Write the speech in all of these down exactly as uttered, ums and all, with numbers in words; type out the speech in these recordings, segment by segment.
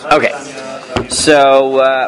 Okay, so uh,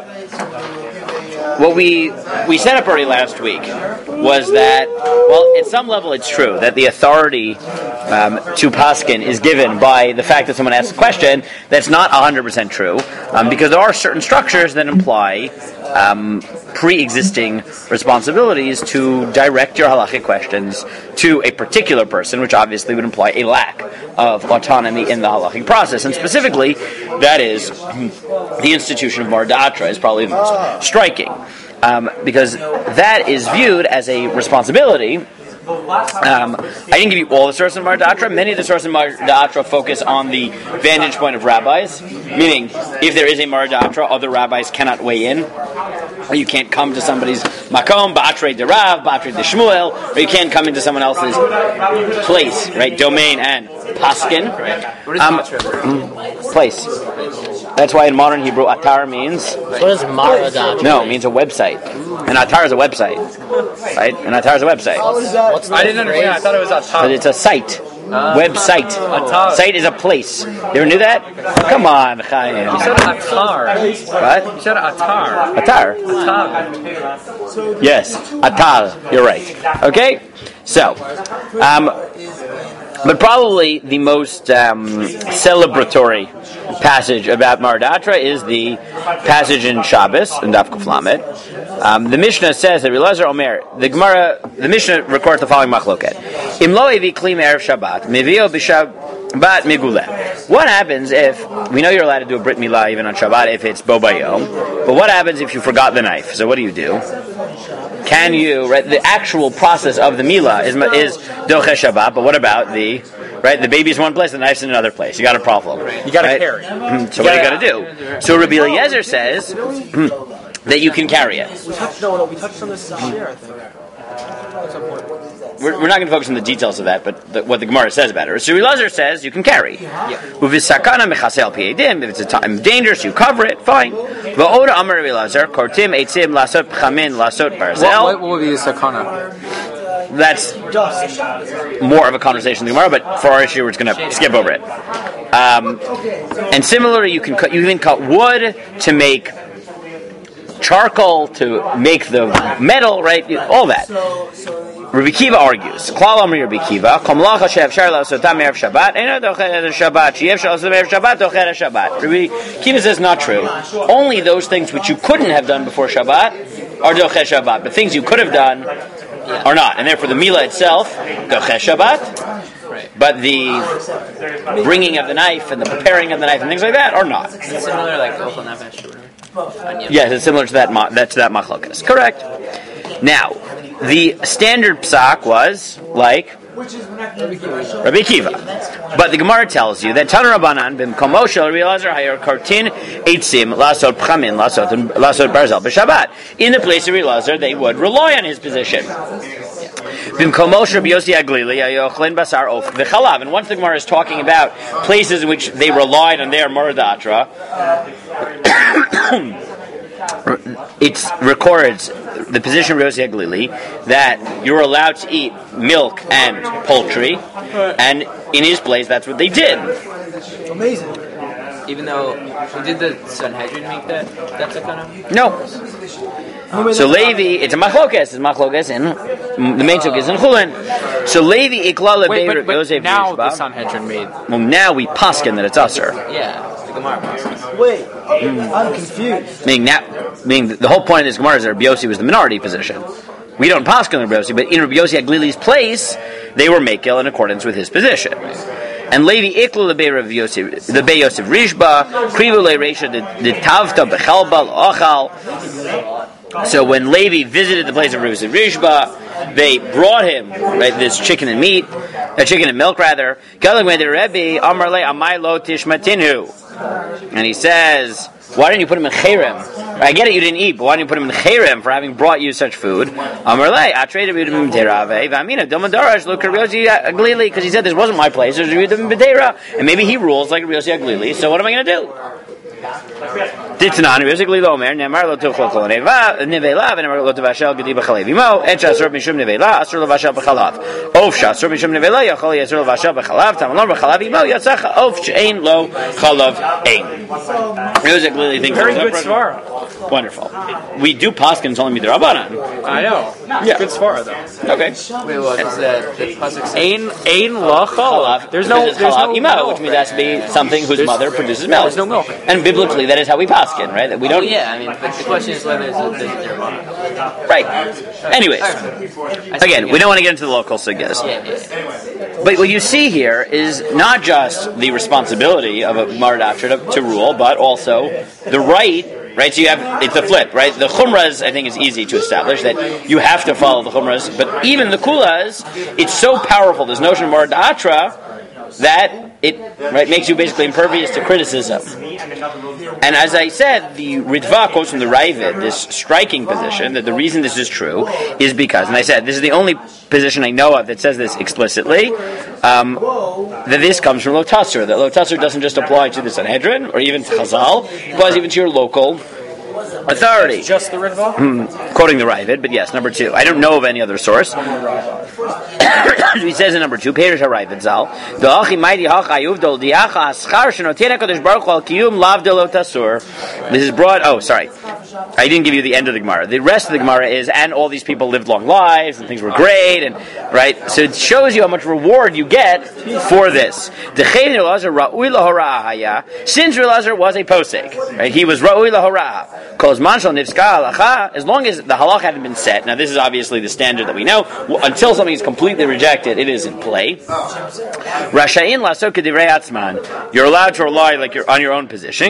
what we we set up already last week was that, well, at some level it's true that the authority um, to Paskin is given by the fact that someone asks a question. That's not one hundred percent true, um, because there are certain structures that imply um, pre-existing responsibilities to direct your halachic questions to a particular person, which obviously would imply a lack of autonomy in the halachic process. And specifically, that is the institution of Mar D'Atra is probably the most striking, um, because that is viewed as a responsibility. Um, I didn't give you all the sources of Mar D'Atra. Many of the sources of Mar D'Atra focus on the vantage point of rabbis, meaning if there is a Mar D'Atra, other rabbis cannot weigh in. Or you can't come to somebody's makom, ba'atrei de Rav, ba'atrei de Shmuel, or you can't come into someone else's place, right? Domain and paskin. What is um, D'Atra? Place. That's why in modern Hebrew, atar means... What is Mar D'Atra? No, it means a website. And atar is a website. Right? And atar is a website. What's I didn't understand. I thought it was atar. But it's a site. Uh, Website. Atar. Site is a place. You ever knew that? Come on, Chaim. You said atar. What? You said atar. Atar. Atar. Yes, atar. You're right. Okay? So, um, but probably the most um, celebratory passage about Mar D'Atra is the passage in Shabbos, in Daf Kuf Lamed. Um, the Mishnah says that Elazar Omer, the Gemara, the Mishnah records the following machloket. Im lo evi kli me'erev Shabbat, mevio b'Shabbat miguleh. What happens if, we know you're allowed to do a Brit Milah even on Shabbat if it's Bo Bayom, but what happens if you forgot the knife? So what do you do? Can you, right, the actual process of the Milah is, is Doche Shabbat, but what about the, right, the baby's one place, the knife's in another place. You got a problem. You got to right? carry. Mm-hmm. So what are you going to do? So Rabbi Eliezer says that you can carry it. We touched, no, no, we touched on this here, I think. At some point. We're, we're not going to focus on the details of that, but the, what the Gemara says about it. So Elazar says you can carry. If it's a time dangerous, you cover it, fine. What, what, what would be the sakana? That's more of a conversation in the Gemara, but for our issue, we're just going to skip over it. Um, and similarly, you can cut, you even cut wood to make charcoal, to make the metal, right? All that. Rabbi Kiva argues. Klal Amri Rabbi Kiva. Kom lacha she'efshar la'asotam erev Shabbat. Eino docher Shabbat. She'efshar la'asotam erev Shabbat docher Shabbat. Rabbi Kiva says not true. Only those things which you couldn't have done before Shabbat are docher Shabbat. But things you could have done are not, and therefore the Milah itself docher Shabbat. But the bringing of the knife and the preparing of the knife and things like that are not. It's similar like Ochel Nefesh or whatever. Yes, it's similar to that. That's that machlokas. Correct. Now, the standard psak was like Rabbi Kiva, but the Gemara tells you that Tana Rabbanan bim Komoshel Rabbi Elazar Hayar Kartin Eitzim Lasot Pchamin Lasot Lasot Barzel b'Shabbat. In the place of Rabbi Elazar, they would rely on his position. Bim Komosh Rabbi Yossi Aglili Ayochlin Basar Of v'Chalav. And once the Gemara is talking about places in which they relied on their Mar D'Atra, it records the position of Yossi Aglili that you're allowed to eat milk and poultry, and in his place, that's what they did. Amazing. Even though, did the Sanhedrin make that? That's a kind of... No. So Levi, it's a machlokes. It's a machlokes, and the main suk is in Chulin. So Levi ikla Wait, lebei but, but Yosef now the Yishba. Sanhedrin made... Well, now we paskin that it's usher. Yeah, the Gemara process. Wait, mm. I'm confused. Meaning, now, meaning the whole point of this Gemara is that Rabbi Yossi was the minority position. We don't paskin Rabbi Yossi, but in Rabbi Yossi Aglili's place, they were makil in accordance with his position. And Levi iklu lebei Rabbi Yosef, the Bei Yosef Rishba, krivu le'reisha the tavta bechalba l'ochal. So when Levi visited the place of Rabbi Yosef Rishba, they brought him right this chicken and meat, uh, chicken and milk rather. Galing the Rebbe Amar le amai lo tishmatinu, and he says, why didn't you put him in cherem? I get it, you didn't eat, but why didn't you put him in cherem for having brought you such food? Amar le atrei Rabbi Terave v'amina domadarash lo Rabbi Yossi Aglili, because he said this wasn't my place. It was Rabbi B'Deira, and maybe he rules like Rabbi Yossi Aglili. So what am I going to do? Ditnan, basically lo mer, nemar lo tuchlo kol nevela, nevela, nemar lo tavashel gedi b'chalev imo, et shasur mishum nevela, asur lo vashel b'chalav. Of shasur mishum nevela, yachol yasur lo vashel b'chalav, tamalon b'chalav imo, yatzach of she'ein lo chalav ein. Music Lily thinks very good svara. Wonderful. We do paskin telling me the Rabbanan. I know. Yeah. Good svara though. Okay. Wait, what is that? The pasuk says- Ein ein la chalav. There's no This is there's chalav no imo, milk. which means it has to be something whose There's- mother produces milk. there's no milk. And biblically, that is how we paskin, right? That we Oh don't. yeah, I mean, but the question is whether there's a, there's a derivation. Right. Anyways, again, we don't want to get into the local sugyas. Yeah, yeah. But what you see here is not just the responsibility of a Maradatra to, to rule, but also the right. Right, so you have, it's the flip, right? The chumras, I think, is easy to establish, that you have to follow the chumras, but even the kulas, it's so powerful, this notion of Marad Atra, that it right makes you basically impervious to criticism. And as I said, the Ritva quotes from the Ravid, this striking position, that the reason this is true is because, and I said, this is the only position I know of that says this explicitly, um, that this comes from Lotasser, that Lotasser doesn't just apply to the Sanhedrin, or even to Chazal, it applies even to your local authority. Just the Ritva? Hmm, quoting the Ravid, but yes, number two. I don't know of any other source. He says in number two, Perish HaRavid Zal, V'achi maidi ha'chayuv dol diacha aschar shenotien HaKadosh Baruch Hu al kiyum lav de lo tasur. This is broad, oh, sorry. I didn't give you the end of the Gemara. The rest of the Gemara is, and all these people lived long lives, and things were great, and, right? So it shows you how much reward you get for this. Since Elazar was a posek, right? He was ra'ui lahora'ah. As long as the halach hadn't been set, now this is obviously the standard that we know, until something is completely rejected, it is in play. Rasha'in lasok k'divrei atzman. You're allowed to rely like you're on your own position.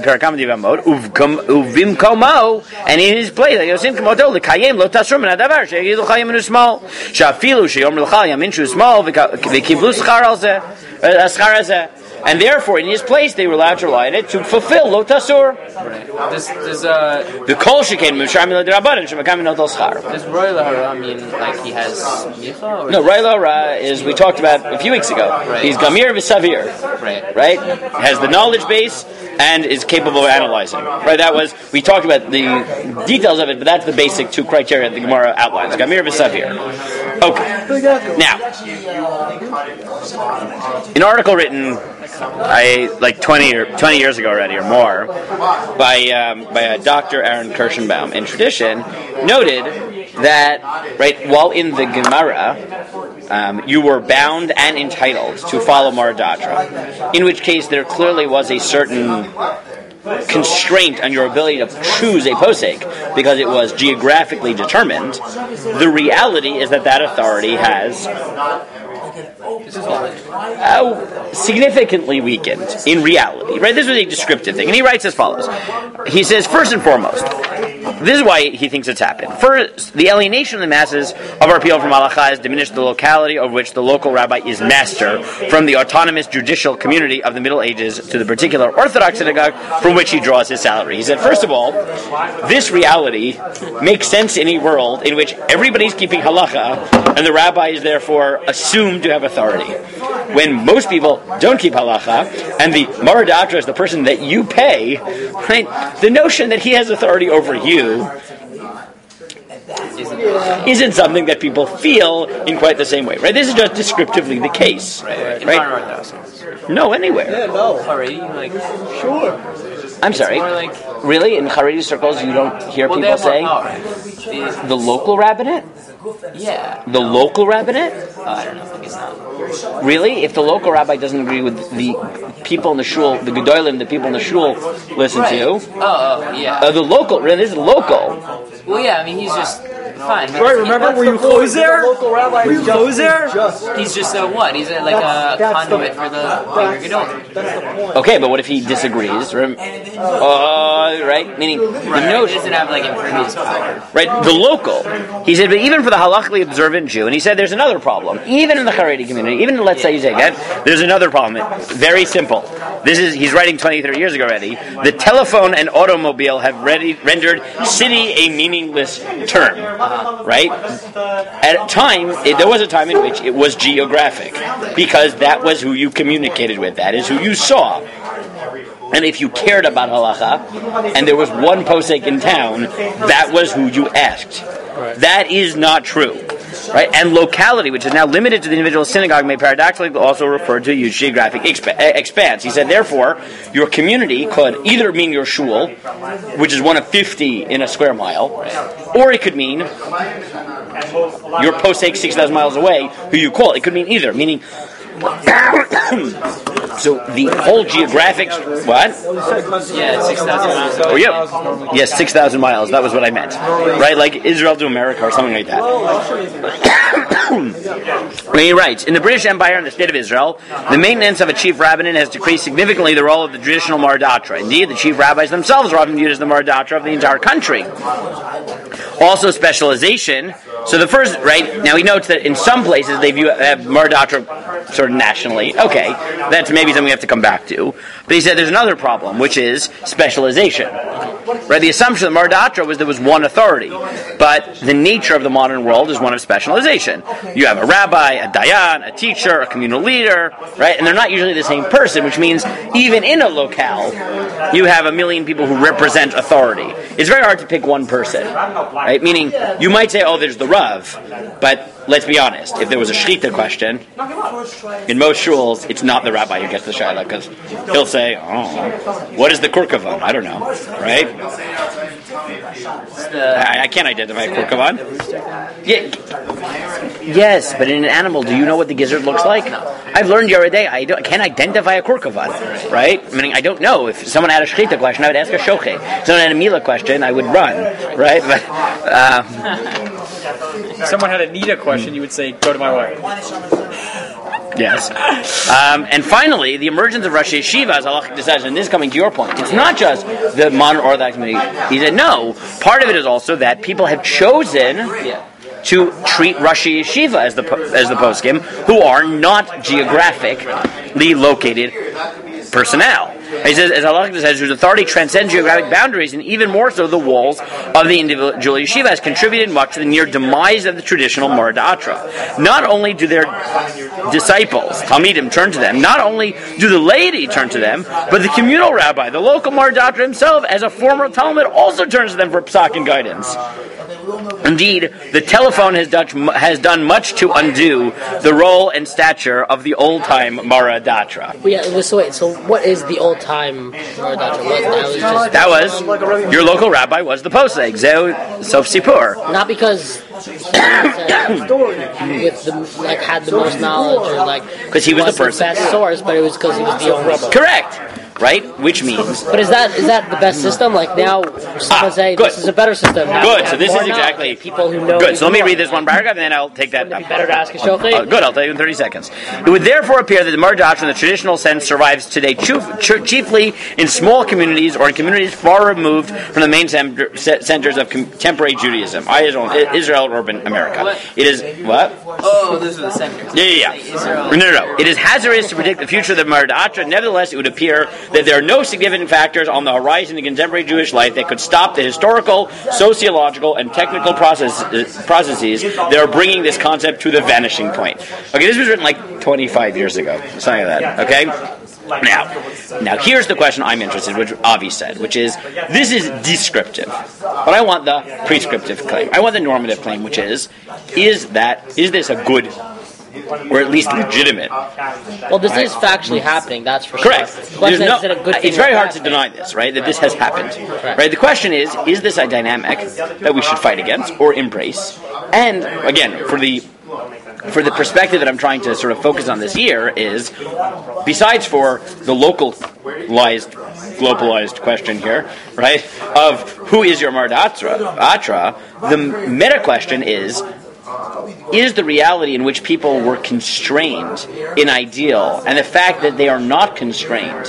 Uvim komo, and in his place, yosim komodo lekayem lo tasrum and adavar sheyidu chayim inu small. Shafilu sheyom l'chal yamin shu small v'kiblu schar al zeh, schar hazeh. And therefore, in his place, they were allowed to rely on it to fulfill lo tasur. Right. Does does uh The kol shekain musharmi lo derabanan shemakamin lo schar. does Roy Lahara mean like he has micha? Or No, Raila Ra is we talked about a few weeks ago. Right. He's gamir v'savir, Right. right? Has the knowledge base and is capable of analyzing. Right? That was we talked about the details of it, but that's the basic two criteria that the Gemara outlines: gamir v'savir. Okay. Now, an article written, I like twenty or twenty years ago already or more, by um, by a Doctor Aaron Kirschenbaum in Tradition, noted that right while in the Gemara. Um, you were bound and entitled to follow Maradatra, in which case there clearly was a certain constraint on your ability to choose a posek because it was geographically determined. The reality is that that authority has uh, significantly weakened in reality. Right? This was a descriptive thing, and he writes as follows. He says, first and foremost, this is why he thinks it's happened. First, the alienation of the masses of our people from halacha has diminished the locality of which the local rabbi is master from the autonomous judicial community of the Middle Ages to the particular Orthodox synagogue from which he draws his salary. He said, first of all, this reality makes sense in a world in which everybody's keeping halacha and the rabbi is therefore assumed to have authority. When most people don't keep halacha and the Maradatra is the person that you pay, right, the notion that he has authority over you isn't something that people feel in quite the same way, right? This is just descriptively the case, right? right? No, anywhere. Yeah, no. Haredi, like Sure. I'm sorry. more like Really, in Haredi circles, you don't hear well, they people have more say power. The- the local rabbinate, yeah. the local rabbinate. Oh, I don't know. I guess not. Really, if the local rabbi doesn't agree with the people in the shul, the gedolim, the people in the shul listen Right. to, Oh, oh, yeah. uh, the local. Really, this is local. Well, yeah. I mean, he's just fine. Right, remember, were you close there? Local rabbi Were you close there? Just. He's just a what? He's a, like a That's the- conduit for the bigger gedolim. That's the point. Okay, but what if he disagrees? Rem- Uh, right? Meaning the Right. He notion, doesn't have like impervious power. right? The local. He said, but even for the halachically observant Jew, and he said there's another problem. Even in the Haredi community, even in, let's say you say again, there's another problem. Very simple. This is he's writing twenty, thirty years ago already. The telephone and automobile have ready, rendered city a meaningless term, right? At a time, it, there was a time in which it was geographic because that was who you communicated with. That is who you saw. And if you cared about halacha, and there was one posek in town, that was who you asked. Right. That is not true. Right? And locality, which is now limited to the individual synagogue, may paradoxically also refer to a huge geographic exp- expanse. He said, therefore, your community could either mean your shul, which is one of fifty in a square mile, or it could mean your posek six thousand miles away, who you call. It could mean either, meaning... So the whole geographic what? Yeah, six thousand miles. Oh yeah, yes, six thousand miles. That was what I meant, right? Like Israel to America or something like that. When he writes, in the British Empire and the state of Israel, the maintenance of a chief rabbinate has decreased significantly the role of the traditional Mar Datra. Indeed, the chief rabbis themselves are often viewed as the Mar Datra of the entire country. Also, specialization. So the first, right, now he notes that in some places they view uh, Mar Datra sort of nationally. Okay, that's maybe something we have to come back to. But he said there's another problem, which is specialization. Right, the assumption of Mar Datra was there was one authority, but the nature of the modern world is one of specialization. You have a rabbi, a dayan, a teacher, a communal leader, right, and they're not usually the same person, which means even in a locale, you have a million people who represent authority. It's very hard to pick one person, right? Meaning, you might say, oh, there's the Rav, but let's be honest, if there was a Shechita question, in most shuls, it's not the rabbi who gets the shayla, because he'll say, oh, what is the kurkavan? I don't know, right? I, I can't identify a kurkavan. Yeah. Yes, but in an animal, do you know what the gizzard looks like? I've learned the other day, I, don't, I can't identify a kurkavan, right? I mean, I don't know. If someone had a Shechita question, I would ask a shochet. If someone had a Mila question, I would run, right? But, um, If someone had a Nita question, you would say, go to my wife. Yes. Um, and finally, the emergence of Rosh Yeshiva as halachic decision, and this is coming to your point, it's not just the modern Orthodox community. He said, no, part of it is also that people have chosen to treat Rosh Yeshiva as the as the poskim, who are not geographically located personnel. He says, as halachic says, whose authority transcends geographic boundaries, and even more so the walls of the individual yeshiva, has contributed much to the near demise of the traditional Mar Datra. Not only do their disciples, Talmidim, turn to them, not only do the laity turn to them, but the communal rabbi, the local Mar Datra himself, as a former Talmud, also turns to them for psak and guidance. Indeed, the telephone has done, has done much to undo the role and stature of the old-time Mara Datra. Well, yeah, so wait, so what is the old-time Mara Datra? What, that was just... That was, your local rabbi was the posek, Zeu Sof Sipur. Not because he was, uh, with the, like, had the most knowledge, or like... Because he was, was the person. The best source, but it was because he was the only one. Correct. Right? Which means... But is that is that the best system? Like now, someone ah, say, good. This is a better system. Now good, so this is exactly... People who know... Good, so let me read this one paragraph, and then I'll take that... Wouldn't it be better to ask a shochet? Uh, good, I'll tell you in thirty seconds. It would therefore appear that the Mar Datra in the traditional sense survives today chief, chiefly in small communities or in communities far removed from the main center, centers of contemporary Judaism, Israel, Israel or urban America. What? It is... What? Oh, those are the centers. Yeah, yeah, yeah. No, no, no. It is hazardous to predict the future of the Mar Datra. Nevertheless, it would appear that there are no significant factors on the horizon in contemporary Jewish life that could stop the historical, sociological, and technical process, uh, processes that are bringing this concept to the vanishing point. Okay, this was written like twenty-five years ago, something like that, okay? Now, now here's the question I'm interested in, which Avi said, which is, this is descriptive, but I want the prescriptive claim. I want the normative claim, which is, is that, is this a good or at least legitimate? Well, this right. is factually happening, that's for correct. sure. Correct. No, is it a good thing it's very hard bad to deny this, right? That this has happened. Right. right? The question is, is this a dynamic that we should fight against or embrace? And again, for the for the perspective that I'm trying to sort of focus on this year is, besides for the localized, globalized question here, right, of who is your Mar Datra, Atra, the meta question is, is the reality in which people were constrained in ideal, and the fact that they are not constrained,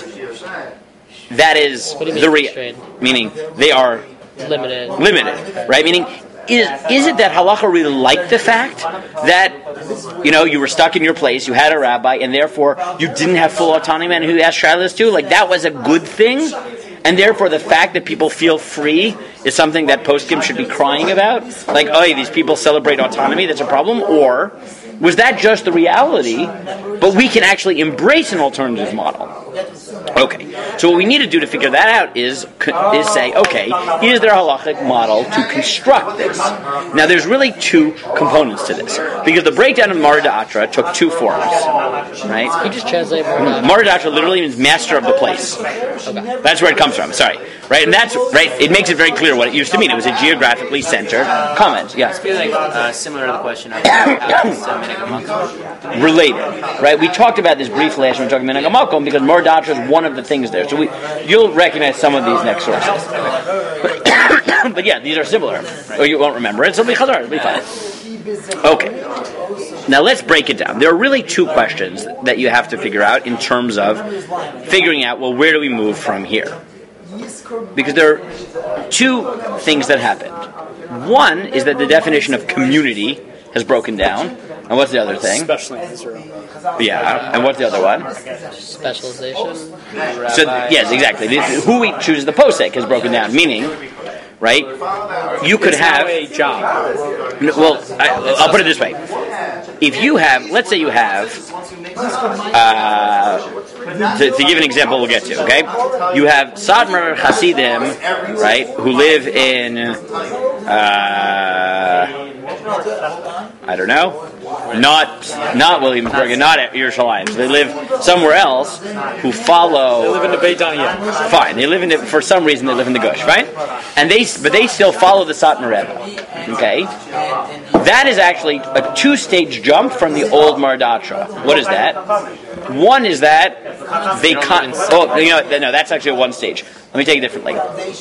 that is the real, meaning they are limited, limited, right? Meaning, is is it that halacha really liked the fact that, you know, you were stuck in your place, you had a rabbi, and therefore you didn't have full autonomy, and who you asked shilas to? Like, that was a good thing? And therefore the fact that people feel free is something that poskim should be crying about? Like, oh, these people celebrate autonomy, that's a problem? Or was that just the reality, but we can actually embrace an alternative model? Okay, so what we need to do to figure that out is is say, okay, is there a halachic model to construct this? Now, there's really two components to this, because the breakdown of Mara D'Atra took two forms, right? You just translate Mara Mara D'Atra literally means master of the place. Okay. That's where it comes from. Sorry, right? And that's right. It makes it very clear what it used to mean. It was a geographically centered comment. Yeah. I feel like uh, similar to the question of how is uh, Minhag HaMakom. Related, right? We talked about this briefly as we were talking about Minhag HaMakom because Mara D'Atra is one of the things there. So we, you'll recognize some of these next sources. But, but yeah, these are similar. Or you won't remember it, so it'll be chazar, it'll be fine. Okay. Now let's break it down. There are really two questions that you have to figure out in terms of figuring out, well, where do we move from here? Because there are two things that happened. One is that the definition of community has broken down. And what's the other thing? Especially in Israel. Yeah, and what's the other one? specialization. So, yes, exactly. This- Who we choose the posek has broken down, mening, right, you could It's now have... a job. No, well, I, I'll put it this way. If you have, let's say you have, uh, to, to give an example we'll get to, okay? You have Satmar Hasidim, right, who live in, uh, I don't know, not not Williamsburg and not at Yerushalayim. So they live somewhere else who follow... They live in the Beit Daniel. Fine, they live in the, for some reason they live in the Gush, fine? And they, but they still follow the Satmar Rebbe, okay? That is actually a two-stage jump from the old Mara D'Atra. What is that? One is that they con- oh, you know, no, that's actually a one stage. Let me take it differently.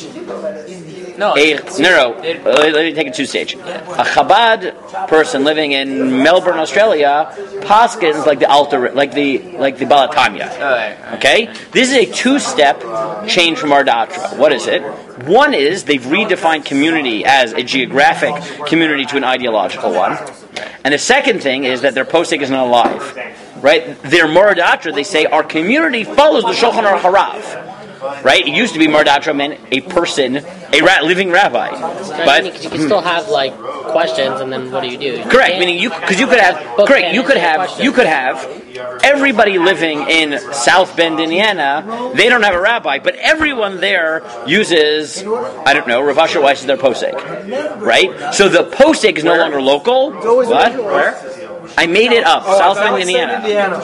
No, A, it's- no, no, it- no. Let me take it two stage. A Chabad person living in Melbourne, Australia, paskins like the Alter, like the like the Balatanya. Alright, alright. Okay, this is a two-step change from Mara D'Atra. What is it? One is they've redefined community as a geographic community to an ideological one, and the second thing is that their posek is not alive. Right? Their Mara D'Atra, they say, our community follows the Shulchan Aruch Harav. Right? It used to be Mara D'Atra meant a person, a ra- living rabbi. Right, But you can still have like questions, and then what do you do? You correct, can't- meaning you because you could have Book correct, can't you could answer the have question. you could have everybody living in South Bend, Indiana. They don't have a rabbi, but everyone there uses I don't know, Rav Asher Weiss is their posek. Right? So the posek is no longer local. What? Where? I made it up. South Bend, Indiana.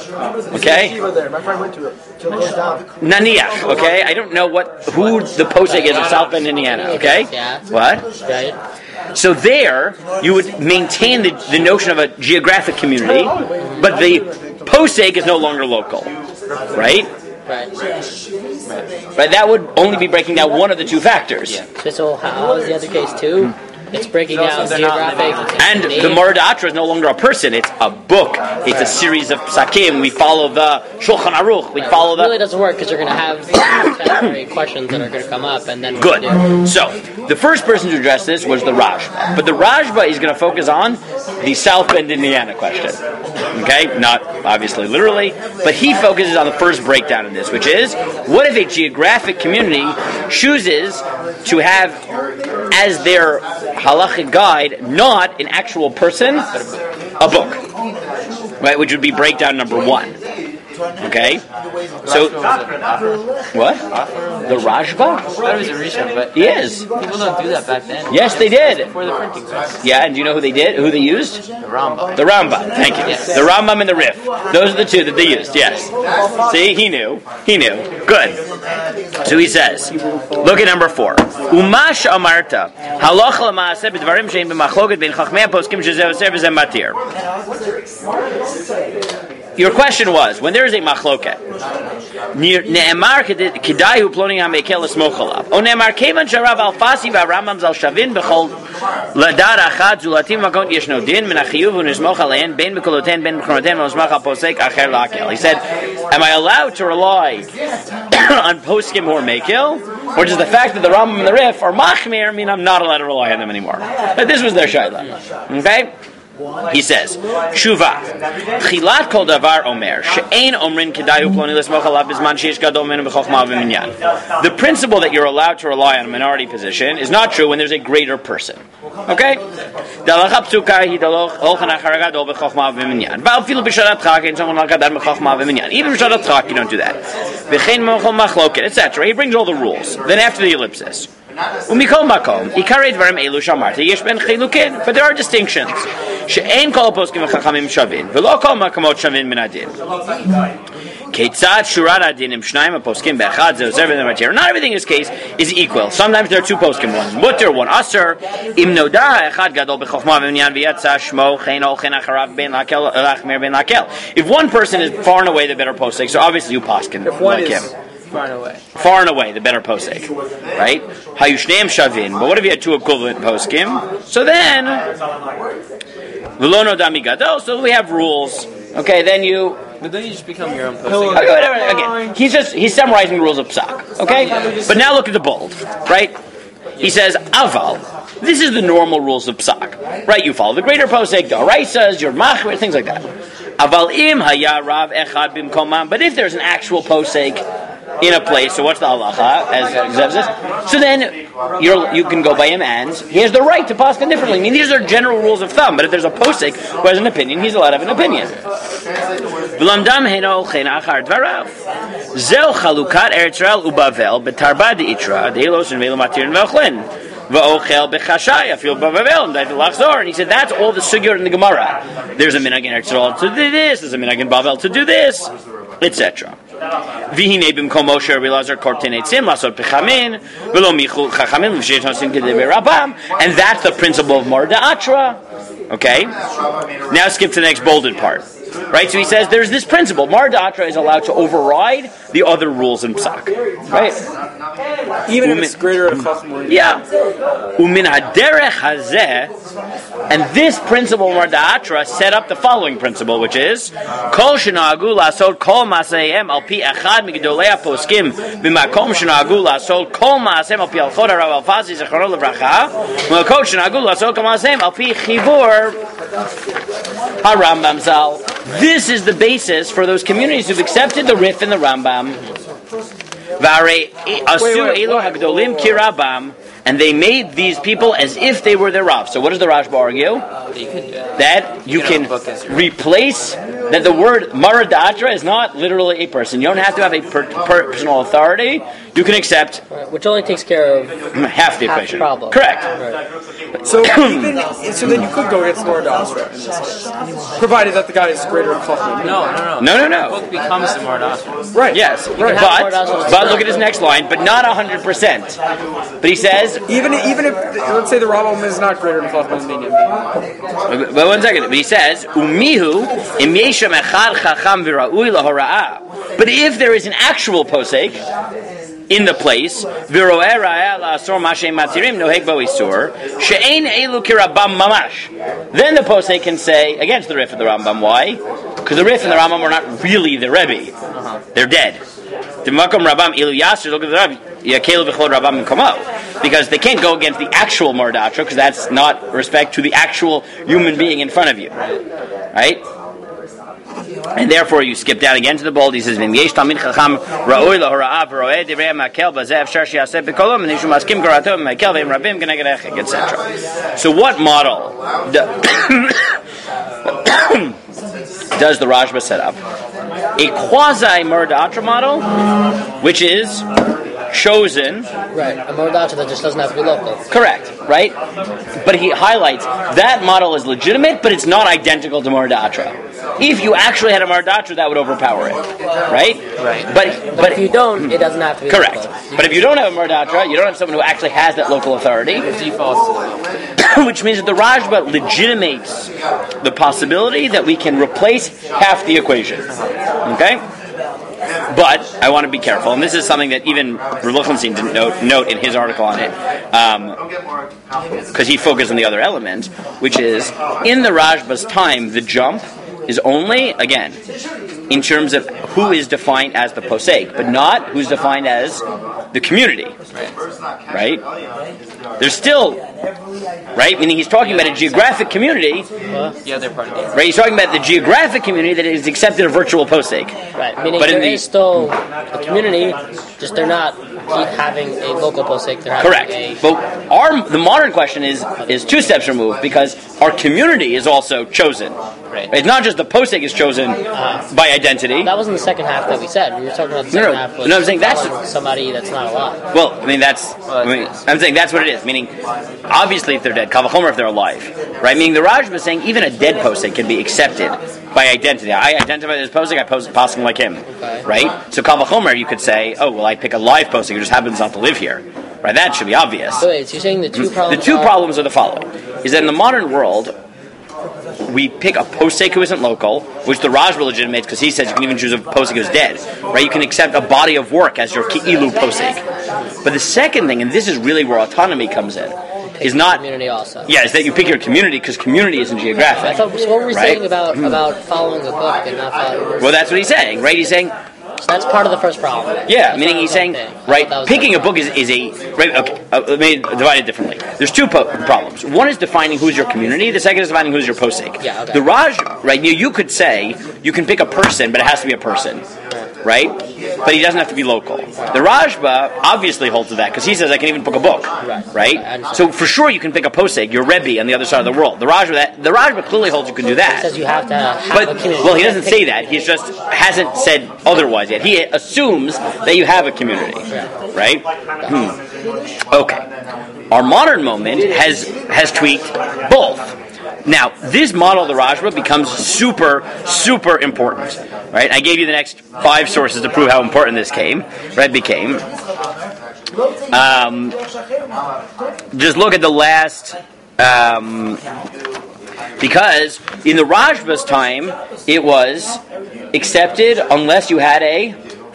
Okay? There. My friend went to it. So it goes down. Naniach, okay? I don't know what who the posek is of South Bend, Indiana, okay? Yeah. What? Right? So there, you would maintain the, the notion of a geographic community, but the posek is no longer local, right? Right. Right. That would only be breaking down one of the two factors. So, so how is the other case too? It's breaking down they're not geographic. And the Mara D'Atra is no longer a person; it's a book. It's a series of psakim. We follow the Shulchan Aruch. We follow It really the. doesn't work because you're going to have statutory questions that are going to come up, and then what do you do? Good. So the first person to address this was the Rajba, but the Rajba is going to focus on the South Bend, Indiana question. Okay, not obviously literally, but he focuses on the first breakdown of this, which is what if a geographic community chooses to have as their halachic guide not an actual person, a book, right? Which would be breakdown number one. Okay, so what? The Rajba? I thought it was a Rishon, but He is. people don't do that back then. Yes, they did. Before the printing press. Yeah, and do you know who they did? Who they used? The Rambam. The Rambam. Thank you. Yes. The Rambam and the Rif. Those are the two that they used. Yes. See, he knew. He knew. Good. So he says, look at number four. Umash amarta halacha l'maaseh b'dvarim she'im b'machloket ben chachmei poskim shezeh oser v'zeh matir. Your question was, when there is a machloket, ne'emar kedayu ploning ha'mekel l'smoch alav, o ne'emar kevan sharav alfasi v'arambam zal shavin b'chol ladar achad zulatim makot yeshno din min ha'chiyuv u'nizmoch alein ben b'koloten ben b'chronoten v'nizmoch ha'posek acher la'akel. He said, am I allowed to rely on poskim or mekel, or does the fact that the Rambam and the Rif are machmir mean I'm not allowed to rely on them anymore? But this was their shayla. Okay? He says, Shuva, Chilat kol davar omer, she'ein omrin kedayu ploni lesmoch alav bizman sheish gadol menu b'chochma v'minyan. The principle that you're allowed to rely on a minority position is not true when there's a greater person. Okay? Dalacha psuka hi daloch olchan achar gadol b'chochma v'minyan. Ba'afilu b'sharat chak, and someone like gadol b'chochma v'minyan. Even b'sharat chak, you don't do that. V'chein mochol machloket, et cetera. He brings all the rules. Then after the ellipsis. Umikol makom, ikarei dvarim elu shamarti, yesh ben chilukin. But there are distinctions. She'ein kol poskim v'chachamim shavin, v'lo kol makamot shavin min adin. Ketzad shurat adinim shnayim poskim bechad zeozer v'nei matir. Not everything in this case is equal. Sometimes there are two poskim, one mutter, one aser. Im noda echad gadol b'chochma v'minyan v'yatza shmo chen ol chen acharav ben lakel lachmer ben lakel. If one person is far and away the better poskim, so obviously you poskim like him. Far and away. Far and away, the better posek, right? Hayushneim shavin. But what if you had two equivalent poskim? So then, v'lo dami gadol. So we have rules. Okay, then you. But then you just become your own posek. Okay, whatever. Again, he's just he's summarizing the rules of psak. Okay, but now look at the bold, right? He says aval. This is the normal rules of psak, right? You follow the greater posek, the araisas, your machmer, things like that. Aval im haya rav echad bimkomam. But if there's an actual posek in a place, so what's the halacha as Zev says? So then you're, you can go by him, and he has the right to paskin differently. I mean, these are general rules of thumb. But if there's a posek who has an opinion, he's allowed to have an opinion. V'lamdam heno chen achar dvarav zeu chalukat Eretz Yisrael ubavel betarba deitra deilos and velo matir v'ochlin v'ochel bechashay afil bavel and that lachzor. And he said that's all the sugyot in the Gemara. There's a minhag in Eretz Yisrael to do this. There's a minhag in Bavel to do this, et cetera. V'hinei b'mkom Moshe Rabbi Elazar kortin eitzim lasot pechamin v'lo michu chachamim v'sheish nosim kedei Rabam, and that's the principle of Mar Da'atra. Okay. Now skip to the next bolded part. Right, so he says there's this principle. Mar Da'atra is allowed to override the other rules in psak. Right? Even Umin, if it's greater at chacham. Yeah. Umin haderech hazeh, and this principle Mar Da'atra set up the following principle, which is kol shenagu lasod kol masayim al pi echad migdolei poskim b'makom shenagu lasod kol masayim al pi alchot harav alfazi zechron levracha v'makom shenagu lasod kol masayim al pi chivur harambam zal. This is the basis for those communities who've accepted the Rif and the Rambam. And they made these people as if they were their Rav. So what does the Rashba argue? That you can replace, that the word Mar Da'atra is not literally a person. You don't have to have a per- personal authority. You can accept... Right, which only takes care of half the half equation. the problem. Correct. Right. So even so, then you could go against Mar Da'atra in this case, provided that the guy is greater in chacham. No, no, no. No, no, no. The book becomes the Mar Da'atra. Right. Yes, Right. but, but look at his next line, but not one hundred percent. But he says... Even even if let's say the Rambam is not greater in chacham than Minyan. But one second. But he says, "Umihu im yeshem echad chacham v'ra'ui lahora'ah." But if there is an actual posek in the place, v'ro'eh ra'ah la'asor mashem matirim noheg bo isur she'ein elu kirabam mamash. Then the posek can say against the Rif of the Rambam. Why? Because the Rif and the Rambam are not really the Rebbe; uh-huh. They're dead. Because they can't go against the actual Mar Da'atra, because that's not respect to the actual human being in front of you, right? And therefore, you skip down again to the bold. He says, et cetera. So, what model does the Rashba set up? A quasi Mar Da'atra model, which is chosen. Right, a Mar Da'atra that just doesn't have to be local. Correct, right? But he highlights that model is legitimate, but it's not identical to Mar Da'atra. If you actually had a Mar Da'atra, that would overpower it, right? Right. But, But, but if you don't, it doesn't have to be correct. local. But if you don't have a Mar Da'atra, you don't have someone who actually has that local authority. Defaults. Which means that the Rashba legitimates the possibility that we can replace half the equation. Okay? But I want to be careful, and this is something that even Ruchlenstein didn't note, note in his article on it, because um, he focused on the other element, which is, in the Rashba's time, the jump is only, again, in terms of who is defined as the posek, but not who's defined as the community, right? There's still, right? Meaning he's talking about a geographic community. Yeah, they're part of it. Right? He's talking about the geographic community that is accepted a virtual posek. Right, meaning But in there the- is still a community, just they're not having a local posek. They're having Correct. a... But our the modern question is is two steps removed because our community is also chosen. Right. It's not just the posek is chosen Uh, by identity. That wasn't the second half that we said. We were talking about the second No, no. half was No, I'm saying that's- following somebody that's not alive. Well, I mean that's. I mean, I'm saying that's what it is. Meaning, obviously, if they're dead, kavachomer if they're alive, right? Meaning the Rajba is saying even a dead posek can be accepted by identity. I identify this posek, I pose posek like him, Okay. right? So kavachomer, you could say, oh well, I pick a live posek who just happens not to live here, right? That should be obvious. So wait, so you're saying the two The problems two are... problems are the following: is that in the modern world, we pick a posek who isn't local, which the Rajba legitimates because he says you can even choose a posek who's dead, right? You can accept a body of work as your ki'ilu posek. But the second thing, and this is really where autonomy comes in, is not community also. yeah, is that you pick your community because community isn't I geographic. thought, so what were we Right? saying about about following the book and not following? Well, that's what he's saying, right? He's saying So that's part of the first problem. yeah, That's meaning what I he's was saying saying. I thought right. that was Picking the- a book is, is a right. Okay, uh, let me divide it differently. There's two po- problems. One is defining who's your community. The second is defining who's your posek. Yeah, okay. The Raj, right? You you could say you can pick a person, but it has to be a person, right? But he doesn't have to be local. The Rajba obviously holds to that because he says I can even pick a book, Right. right? I understand. So for sure you can pick a posek, your Rebbe on the other side of the world. The Rajba that the Rajba clearly holds you can do It that. says you have to have But a community. well, he You doesn't can't say pick- that. He just hasn't said otherwise yet. He assumes that you have a community, right? Hmm. Okay. Our modern moment has has tweaked both. Now, this model of the Rajba becomes super, super important, right? I gave you the next five sources to prove how important this came, right? Became. Um, just look at the last. Um, because in the Rajba's time, it was accepted unless you had a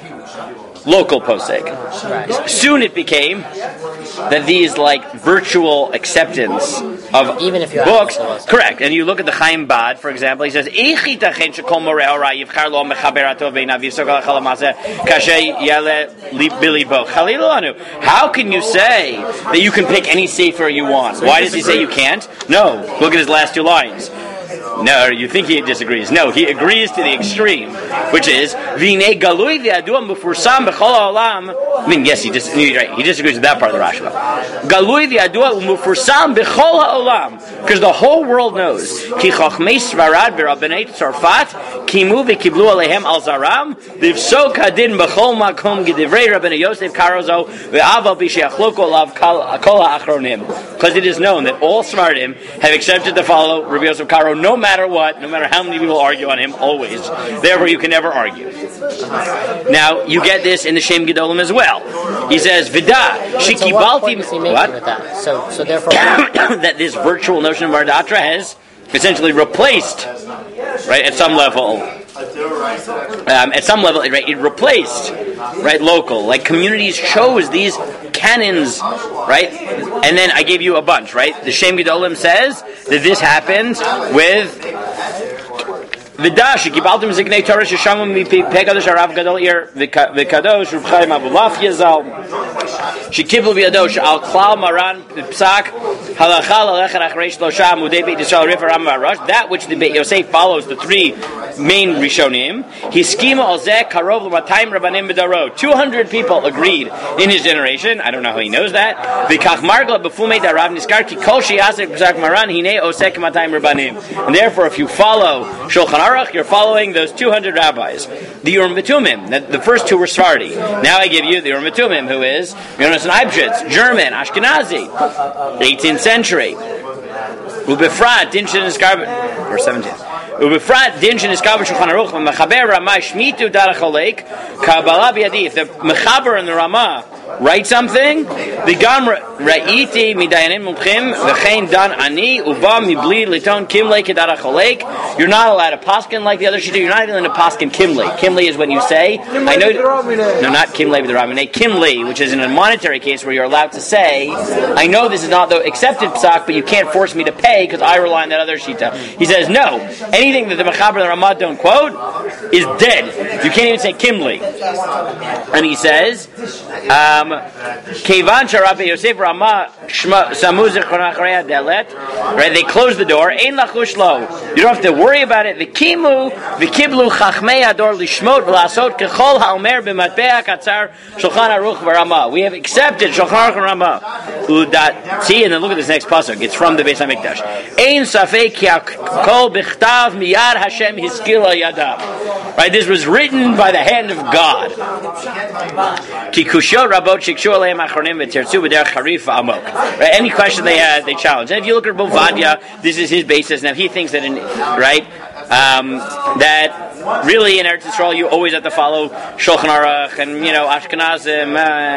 local posek. Right. Soon it became that these like virtual acceptance of Even if you have books, local posek. correct. And you look at the Chaim Bad, for example, he says, "Ich yitachen shekol moreh hora yivchar lo mechaber atov beinav yisokal achal hamazeh kasher yale li- bilibo." Chalilu anu. How can you say that you can pick any sefer you want? Why does he say you can't? No. Look at his last two lines. No, you think he disagrees. No, he agrees to the extreme, which is V'nei galui v'yadua mefursam b'chol ha'olam. I mean, yes, he, dis- he's right. He disagrees with that part of the Rashba. Galui v'yadua mefursam b'chol ha'olam, because the whole world knows. Ki chachmei Svarad b'Rabbanei Tzarfat kimu v'kiblu alehem al zaram v'vso kadin b'chol makom g'divrei Rabbeinu Yosef Karozo v'aval b'she'achloko alav kol ha'achronim. Because it is known that all Smardim have accepted to follow Rabbi Yosef Karo no matter what, no matter how many people argue on him, always. Therefore, you can never argue. Now, you get this in the Shem Gedolim as well. He says, Vida, So what point is he making what? with that? So, so therefore, that this virtual notion of Vardatra has essentially replaced, right, at some level, um, at some level, right, it replaced, right, local. Like communities chose these canons, right? And then I gave you a bunch, right? The Shem Gedolim says that this happened with Vidash, Kibaltim Ziknei Torah Sheshamim Pekadosh Arav Gadol Ir Vikadosh Reb Chaim Abulaf Yazal Shekiblu V'Yadosh Al Klal Maran Psak Halacha Lalechad Achrei Shlosha Amudei Beit Yisrael Rifer Ram Arash. That which the Beit Yosef follows the three main Rishonim. Hiskima Al Zeh Karov L'Matayim Rabbanim B'Daro. Two hundred people agreed in his generation. I don't know how he knows that. V'Kach Margla B'Fumei Darav Niskar Ki Kol She'asek Psak Maran Hinei Osek Matayim Rabbanim. And therefore, if you follow Shulchan Aruch, you're following those two hundred rabbis. The Urim V'Tumim, the first two were Sephardi. Now I give you the Urim V'Tumim, who is Yonas and Eibschitz, German, Ashkenazi, eighteenth century. Ubefrat, Dinshin is Garbage, or seventeenth. Ubefrat, Dinshin is Garbage, Shulchan Aruch, Mechaber, Ramah, Shmitu, Darach Olek, Kabbalah B'Yadi. If the Mechaber and the Ramah write something, the Gam Ra'iti, Midayanim Mumchim, V'chein Dan Ani, Uba Mibli, Liton, Kimle, Kedarach Olek. You're not allowed to paskin like the other shita. You're not even allowed to paskin Kimle. Kimle is when you say, I know, no, not Kimle with the Rabbinay, Kimle, which is in a monetary case where you're allowed to say, I know this is not the accepted psak, but you can't force me to pay because I rely on that other shita. He says, no, anything that the Mechaber and the Ramah don't quote, is dead. You can't even say Kimli. And he says, Kevan Sharabi Yosef Rama Samu Zechron Acharei Delet. Right? They close the door. Ein lachush lo. You don't have to worry about it. V'kimu v'kiblu chachmei hador lishmot v'lasot kechol ha'omer b'matbea katzar Shulchan Aruch v'Rama. We have accepted Shulchan Aruch and Rama. Udat. See, and then look at this next pasuk. It's from the Beis Hamikdash. Ein safek ki kol b'chtav miyad Hashem hiskila yadav. Right? This was written by the hand of God. Ki kushot rabot shikshu aleim achronim v'tertzu b'derech harif v'amok. Right? Any question they had, they challenged. And if you look at Bovadia, this is his basis. Now he thinks that in right um, that really in Eretz Yisrael you always have to follow Shulchan Aruch and you know Ashkenazim.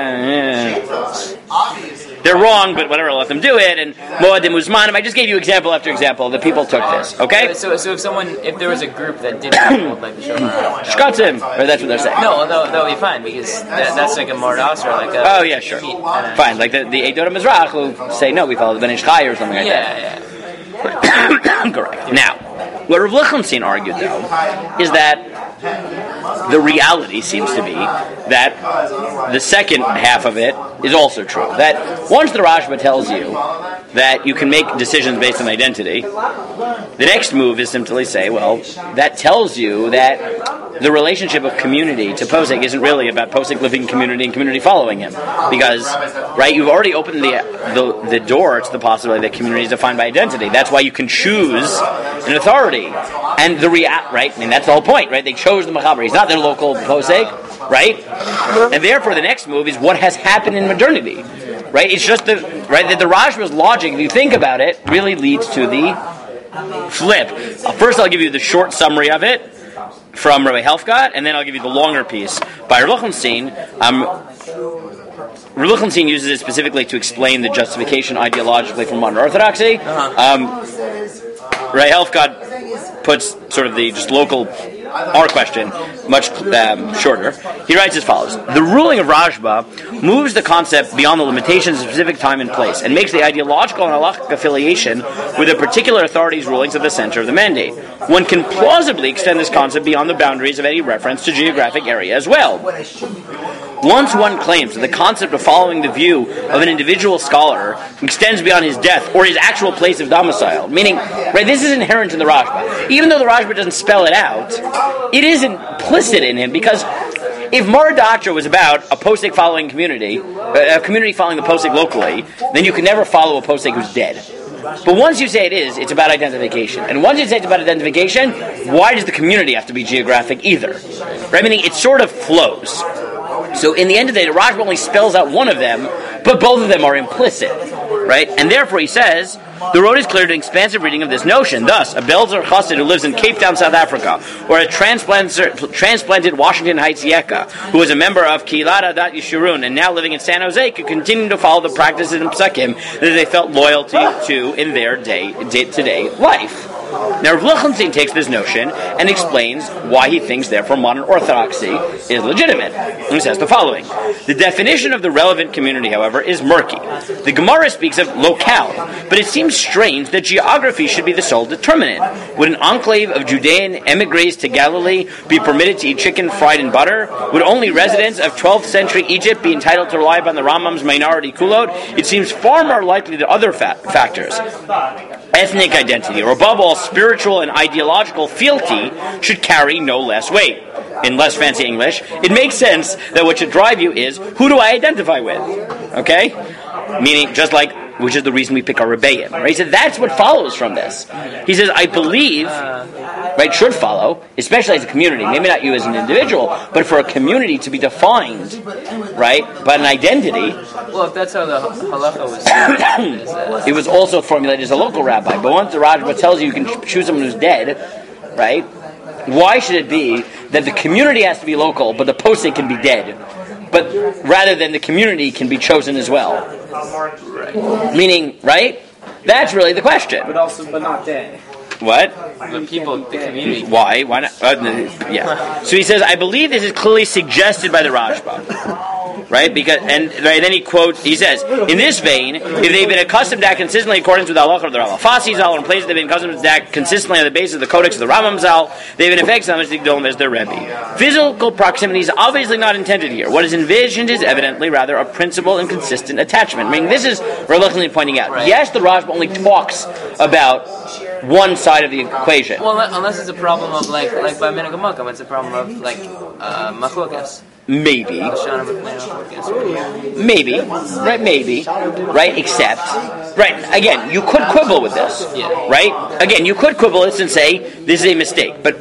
Uh, yeah. They're wrong, but whatever, let them do it. And Moadim Uzmanim. I just gave you example after example. The people took this. Okay. So, so if someone, if there was a group that didn't hold like the Shulchan Aruch, Shkatzim, or that's what they're saying. No, no, that would be fine because that, that's like a Mordas or like a. Oh yeah, sure. Fine, like the the Eidot Mizrach who say no, we follow the Ben Ish Chai or something like yeah, that. Yeah. Correct. Now, what Rav Lichtenstein argued, though, is that the reality seems to be that the second half of it is also true. That once the Rashba tells you that you can make decisions based on identity, the next move is simply say, well, that tells you that the relationship of community to Posek isn't really about Posek living in community and community following him. Because, right, you've already opened the, the, the door to the possibility that community is defined by identity. That's why you can choose an authority. And the rea- right? I mean, that's the whole point, right? They chose the Mechaber. He's not their local Posek, right? And therefore, the next move is what has happened in modernity, right? It's just the right that the Rashba's logic, if you think about it, really leads to the flip. First, I'll give you the short summary of it from Rabbi Helfgott, and then I'll give you the longer piece by Rav Lichtenstein. Um, Rav Lichtenstein uses it specifically to explain the justification ideologically from modern Orthodoxy. Um, Rabbi Helfgott puts sort of the just local our question much um, shorter. He writes as follows: the ruling of Rashba moves the concept beyond the limitations of specific time and place and makes the ideological and halachic affiliation with a particular authority's rulings at the center of the mandate. One can plausibly extend this concept beyond the boundaries of any reference to geographic area as well. Once one claims that the concept of following the view of an individual scholar extends beyond his death or his actual place of domicile, meaning, right, this is inherent in the Rashba. Even though the Rashba doesn't spell it out, it is implicit in him, because if Maradatra was about a Posek following community, a community following the Posek locally, then you can never follow a Posek who's dead. But once you say it is, it's about identification. And once you say it's about identification, why does the community have to be geographic either? Right? Meaning it sort of flows. So in the end of the day, the Rashba only spells out one of them, but both of them are implicit, right? And therefore he says, the road is clear to an expansive reading of this notion. Thus, a Belzer Chassid who lives in Cape Town, South Africa, or a transplanted, transplanted Washington Heights Yeka, who is a member of Kilat Adat Yeshurun and now living in San Jose, could continue to follow the practices in Psakim that they felt loyalty to in their day, day-to-day life. Now, Rav Lichtenstein takes this notion and explains why he thinks, therefore, modern orthodoxy is legitimate. And he says the following: the definition of the relevant community, however, is murky. The Gemara speaks of locale, but it seems strange that geography should be the sole determinant. Would an enclave of Judean emigres to Galilee be permitted to eat chicken fried in butter? Would only residents of twelfth century Egypt be entitled to rely upon the Rambam's minority kulot? It seems far more likely that other fa- factors, ethnic identity, or above all, spiritual and ideological fealty, should carry no less weight. In less fancy English, it makes sense that what should drive you is, who do I identify with? Okay? Meaning, just like, which is the reason we pick our Rebbeim. Right? He said, that's what follows from this. He says, I believe, right, should follow, especially as a community, maybe not you as an individual, but for a community to be defined, right, by an identity. Well, if that's how the halacha was, it was also formulated as a local rabbi. But once the Rashba tells you you can choose someone who's dead, right, why should it be that the community has to be local, but the posek can be dead? But rather than the community can be chosen as well. Right. Meaning, right? That's really the question. But also, but not dead. What? The people, the community. Why? Why not? Uh, yeah. So he says, I believe this is clearly suggested by the Rashba. right? Because and right, then he quotes, he says, in this vein, if they've been accustomed to act consistently in accordance with the halacha of the Rav Fasi Zal, in places they've been accustomed to act consistently on the basis of the codex of the Rambam Zal, they've been affected on the Gdolim as their Rebbe. Physical proximity is obviously not intended here. What is envisioned is evidently rather a principle and consistent attachment. I mean, this is Rav Lichlin pointing out. Right. Yes, the Rashba only talks about one side of the equation. Well, unless it's a problem of like, like by Minhag Makam, it's a problem of like uh, machlokas. Maybe. Maybe. Right, maybe. Right, except. Right, again, you could quibble with this. Yeah. Right? Again, you could quibble this and say, this is a mistake. But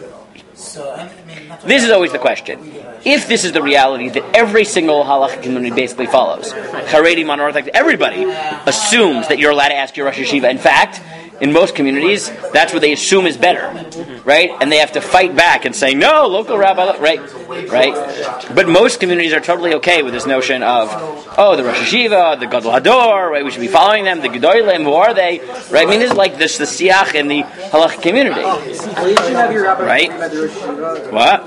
this is always the question. If this is the reality that every single halacha community basically follows, Haredi, Monorthodox, everybody assumes that you're allowed to ask your Rosh Yeshiva. In fact, in most communities, that's what they assume is better, right? And they have to fight back and say, no, local rabbi, right? Right? But most communities are totally okay with this notion of, oh, the Rosh Yeshiva, the Gadol Hador, right? We should be following them, the Gedolim, who are they? Right? I mean, this is like this, the siach in the halacha community. Right? What?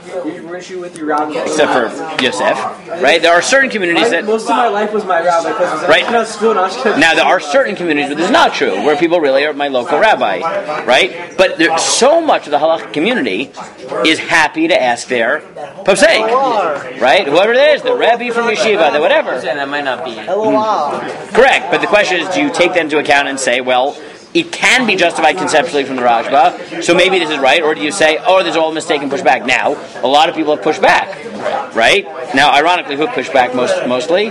Except for Yosef, right? There are certain communities that... Most of my life was my rabbi, because I right? was school and Now, there are certain communities where this is not true, where people really are my local rabbi, right? But there, so much of the halacha community is happy to ask their posek, right? Whoever it is, the Rebbe from Yeshiva, the whatever. That might not be. Mm. Correct, but the question is, do you take that into account and say, well, it can be justified conceptually from the Rashba, so maybe this is right, or do you say, oh, there's all a mistake and push back? Now, a lot of people have pushed back, right? Now, ironically, who pushed back most, mostly?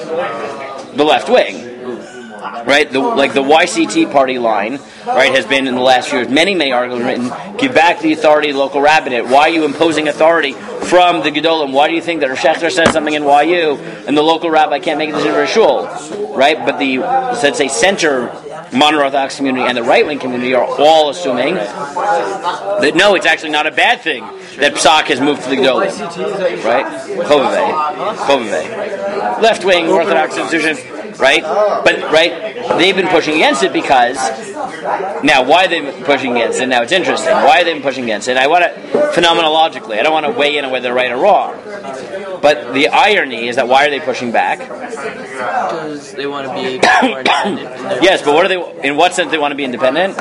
The left wing. Right, the, like the Y C T party line, right, has been in the last few years. Many, many articles written. Give back the authority of the local rabbinate. Why are you imposing authority from the Gedolim? Why do you think that Rav Shechter says something in Y U and the local rabbi can't make a decision for a shul? Right, but the let's say center Monorthodox community and the right wing community are all assuming that no, it's actually not a bad thing that Psak has moved to the Gedolim. Right, Chovevei, Chovevei, left wing Orthodox institution. Right? But, right, they've been pushing against it because, now, why are they pushing against it? Now, it's interesting. Why are they pushing against it? I want to, phenomenologically, I don't want to weigh in on whether they're right or wrong. But the irony is that why are they pushing back? Because they want to be more independent. Yes, but what are they, in what sense they want to be independent?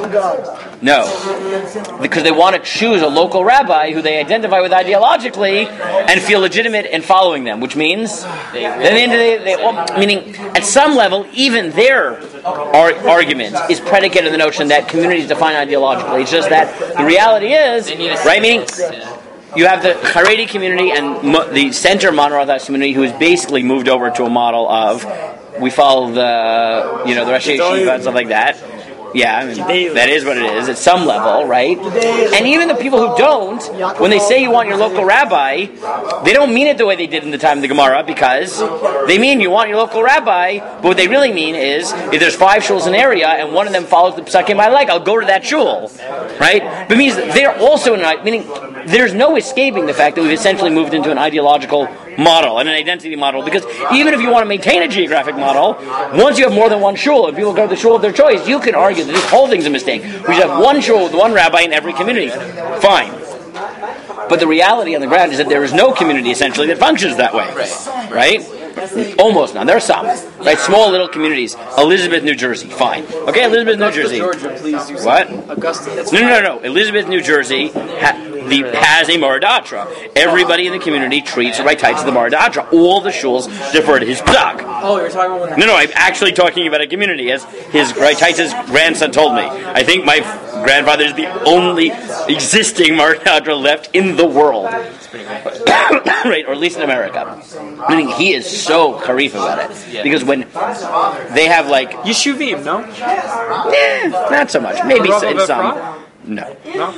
No. Because they want to choose a local rabbi who they identify with ideologically and feel legitimate in following them, which means, then they, they, well, meaning, at some level, even their ar- argument is predicated on the notion that communities define ideologically. It's just that the reality is, right, meaning, you have the Haredi community and mo- the center Monorthodox community who has basically moved over to a model of, we follow the, you know, the Rosh Yeshiva and stuff like that. Yeah, I mean, that is what it is at some level, right? And even the people who don't, when they say you want your local rabbi, they don't mean it the way they did in the time of the Gemara, because they mean you want your local rabbi, but what they really mean is, if there's five shuls in an area and one of them follows the psakim I like, I'll go to that shul, right? But it means they're also in, meaning there's no escaping the fact that we've essentially moved into an ideological model and an identity model, because even if you want to maintain a geographic model, once you have more than one shul and people go to the shul of their choice, you can argue that this whole thing's a mistake. We should have one shul with one rabbi in every community. Fine. But the reality on the ground is that there is no community essentially that functions that way. Right? Almost none. There are some. Right? Small little communities. Elizabeth, New Jersey. Fine. Okay, Elizabeth, New Jersey. Georgia, please. What? Augusta. No, no, no, no. Elizabeth, New Jersey ha- the, has a Maradatra. Everybody in the community treats the right types of the Maradatra. All the shuls defer to his psak. Oh, you're talking about... No, no, I'm actually talking about a community, as his right Titus grandson told me. I think my grandfather is the only existing Maradatra left in the world. Right, or at least in America. Meaning he is so harif about it. Because when they have like... Yeshuvim, no? Eh, not so much. Maybe in some... No.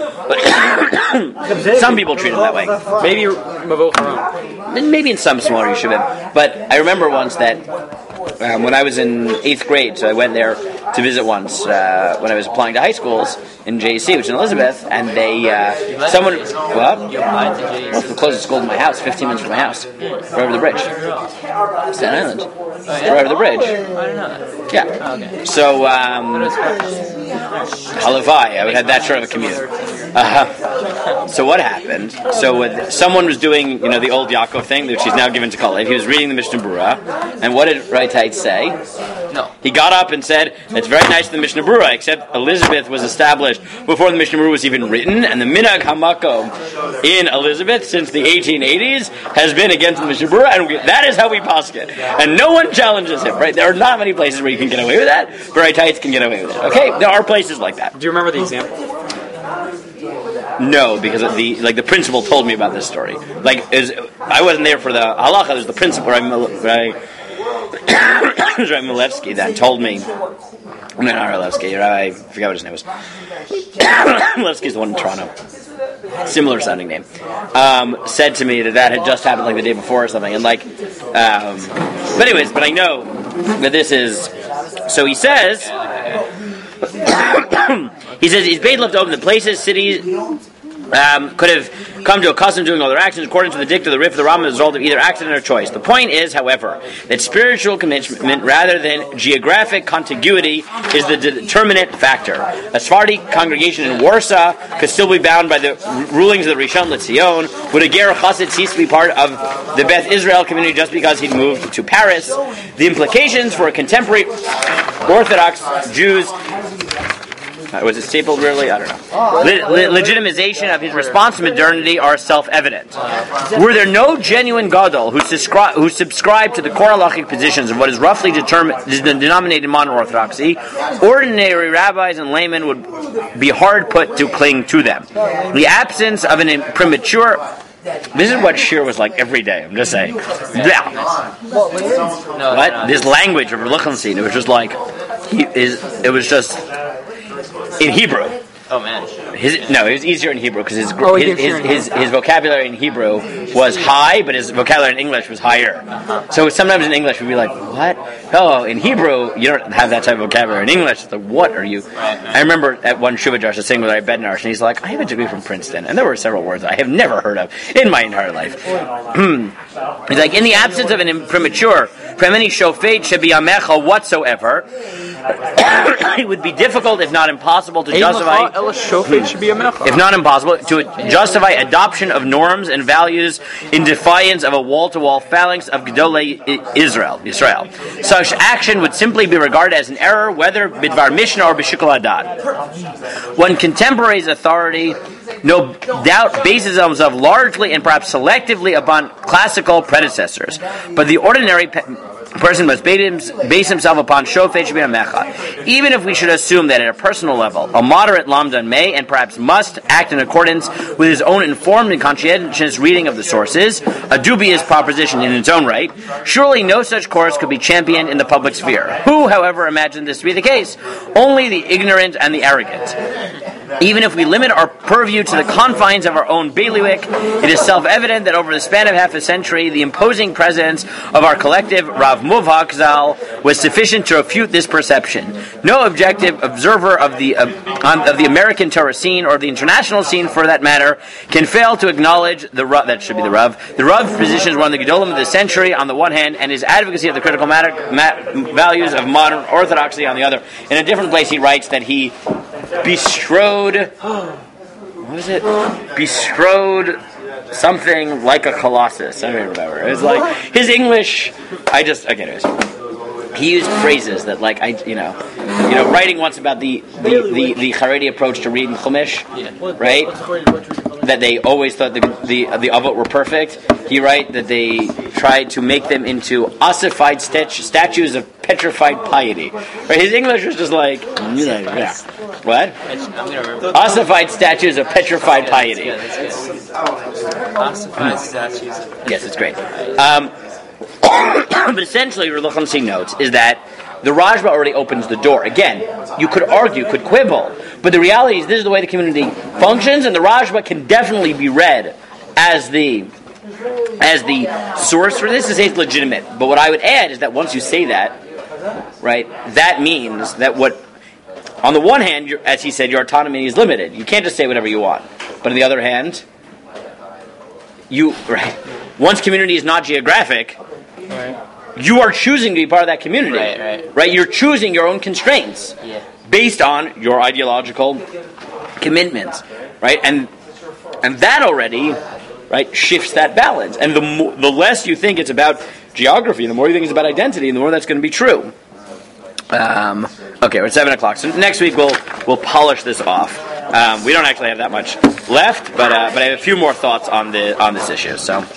no? Some people treat it that way. Maybe Mavo Haram. Maybe in some smaller yeshuvim. But I remember once that um, when I was in eighth grade, so I went there to visit once uh, when I was applying to high schools in J C, which is in Elizabeth, and they, uh, someone, well, well, the closest school to my house, fifteen minutes from my house, right over the bridge, Staten Island. right over the bridge. I don't know that. Yeah. Oh, okay. So, um, That was precious. halavai, I would have that short of a commute. Uh, so what happened? So with, someone was doing, you know, the old Yaakov thing, which he's now given to Kalev. He was reading the Mishnah Berurah, and what did Raitait say? No. He got up and said, "It's very nice in the Mishnah Berurah, except Elizabeth was established before the Mishnah Berurah was even written, and the Minhag Hamakom in Elizabeth since the eighteen eighties has been against the Mishnah Berurah, and we, that is how we posket. And no one challenges him, right? There are not many places where you can get away with that, but Raitites can get away with it. Okay, there are places like that. Do you remember the example? No, because of the like the principal told me about this story. Like, is I wasn't there for the halacha. There's the principal, right? Rabbi Milevsky that told me. No, not Milevsky. I forgot what his name was. Milevsky's the one in Toronto. Similar sounding name. Um, said to me that that had just happened like the day before or something, and like. Um, but anyways, but I know that this is. So he says. He says he's bait left open the places, cities. Um, could have come to a custom doing all their actions according to the dict of the Rif, the Rambam, as a result of either accident or choice. The point is, however, that spiritual commitment rather than geographic contiguity is the determinant factor. A Sephardi congregation in Warsaw could still be bound by the rulings of the Rishon LeZion. Would a Ger Chassid cease to be part of the Beth Israel community just because he'd moved to Paris? The implications for contemporary Orthodox Jews. Uh, was it stapled really? I don't know. Le- le- legitimization of his response to modernity are self-evident. Were there no genuine gadol who, subscri- who subscribed to the core halachic positions of what is roughly determined, denominated modern orthodoxy, ordinary rabbis and laymen would be hard put to cling to them. The absence of an imprimatur. This is what Shir was like every day. I'm just saying. Yeah. What? This language of Reluchancy, it was just like, he is. It was just. In Hebrew. Oh man. His, no, it was easier in Hebrew because his, Oh, his, his, his, his vocabulary in Hebrew was high, but his vocabulary in English was higher. So sometimes in English we'd be like, what? Oh, in Hebrew, you don't have that type of vocabulary. In English, it's like, what are you? I remember at one Shuvah Josh was sitting with Rabbi Bednar, and he's like, I have a degree from Princeton. And there were several words I have never heard of in my entire life. He's like, in the absence of an imprimatur, from any shofet should be amecha whatsoever, it would be difficult, if not impossible, to justify... If not impossible, to justify adoption of norms and values in defiance of a wall-to-wall phalanx of Gedolei Israel. Israel. Such action would simply be regarded as an error, whether bidvar Mishnah or b'shikol hadat. When contemporaries' authority, no doubt, bases themselves largely and perhaps selectively upon classical predecessors, but the ordinary pe- person must base himself upon shofet shebei amecha. Even if we should assume that at a personal level, a moderate lamdan may and perhaps must act in accordance with his own informed and conscientious reading of the sources, a dubious proposition in its own right, surely no such course could be championed in the public sphere. Who, however, imagined this to be the case? Only the ignorant and the arrogant. Even if we limit our purview to the confines of our own bailiwick, it is self-evident that over the span of half a century, the imposing presence of our collective Rav Muvhak Zal was sufficient to refute this perception. No objective observer of the uh, um, of the American Torah scene, or the international scene for that matter, can fail to acknowledge the Rav, that should be the Rav. The Rav positions one of the Gedolim of the century on the one hand, and his advocacy of the critical matter, ma- values of modern orthodoxy on the other. In a different place, he writes that he bestrode, what was it? Bestrode something like a colossus. I don't even remember. It was like, his English, I just, okay, anyways. He used phrases that, like, I, you know, you know, writing once about the, the, the, the Haredi approach to reading Chumash, right? That they always thought the the the Avot were perfect. He write that they tried to make them into ossified statu- statues of petrified piety. Right? His English was just like, yeah. What? Ossified statues of petrified piety. Ossified statues. Yes, it's great. Um, but essentially, what Reluchancy notes is that the Rajba already opens the door. Again, you could argue, could quibble, but the reality is this is the way the community functions, and the Rajba can definitely be read as the as the source for this to say it's legitimate. But what I would add is that once you say that, right, that means that what, on the one hand, you're, as he said, your autonomy is limited. You can't just say whatever you want. But on the other hand, you right, once community is not geographic, right. you are choosing to be part of that community. Right, right. Right? You're choosing your own constraints Yeah. based on your ideological commitments, right? And and that already, right, shifts that balance. And the mo- the less you think it's about geography, the more you think it's about identity, and the more that's going to be true. Um, okay, we're at seven o'clock. So next week we'll we'll polish this off. Um, we don't actually have that much left, but uh, but I have a few more thoughts on the on this issue. So.